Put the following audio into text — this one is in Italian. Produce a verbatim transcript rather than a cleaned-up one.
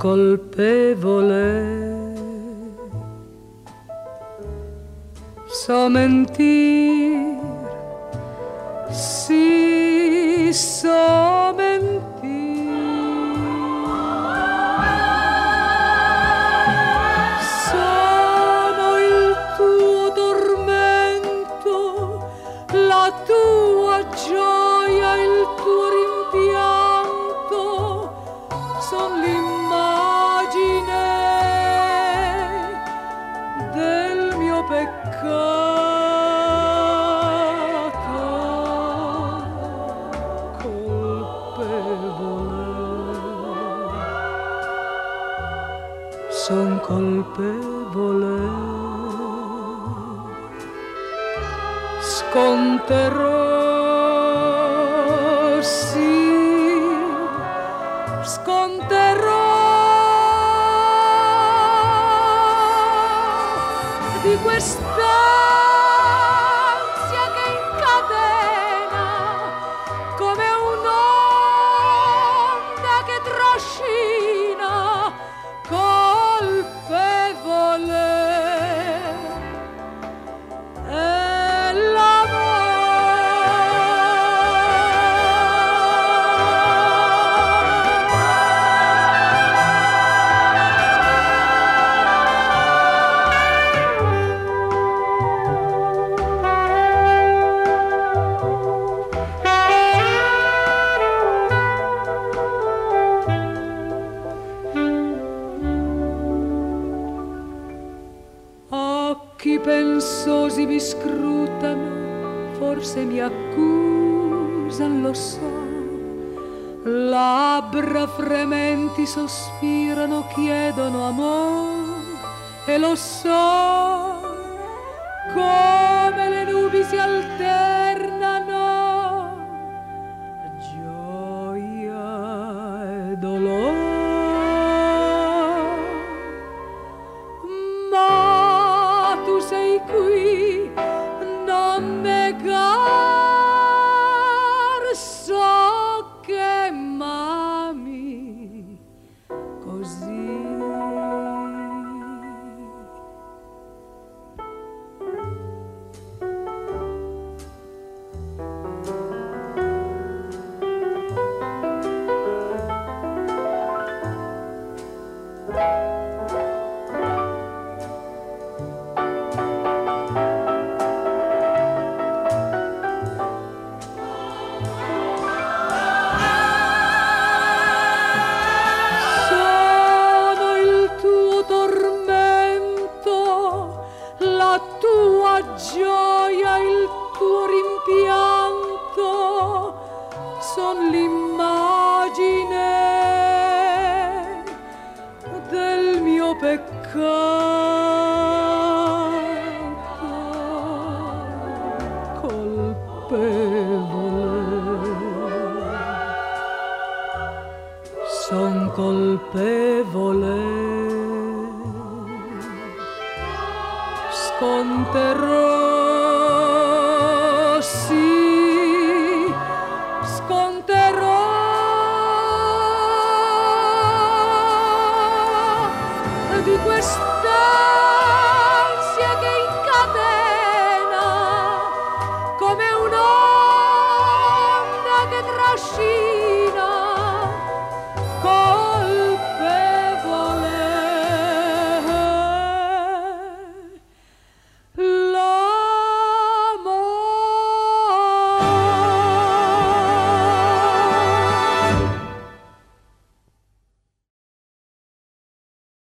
colpevole, so mentir, sì, so mentir, sono il tuo tormento, la tua gioia, il tuo rimpianto, son l'immagine del mio peccato colpevole. Son colpevole, sconterò, sì, sconterò di quest'ansia che incatena come un'onda che trascina, colpevole è occhi pensosi mi scrutano, forse mi accusan, lo so. Labbra frementi sospirano, chiedono amor, e lo so. Come le nubi si alternano, gioia e dolore. Tu sei qui, non negar, so che m'ami così. Gioia, il tuo rimpianto, son l'immagine del mio peccato colpevole. Son colpevole, sconterò, sì, sconterò di quest'ansia che incatena come un'onda che trascina.